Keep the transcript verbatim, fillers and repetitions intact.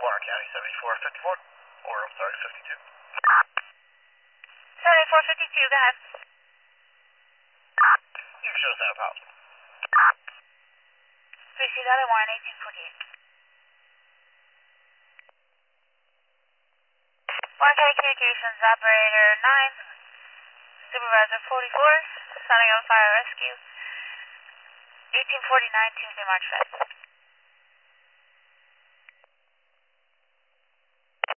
Warner County, seventy-four fifty-four, or I'm sorry, fifty-two. seventy-four fifty-two, go ahead. You can show us that problem. three C dot one, eighteen forty-eight. Warner County Communications, Operator nine, Supervisor forty-four, signing on fire rescue, eighteen forty-nine, Tuesday, March fifth.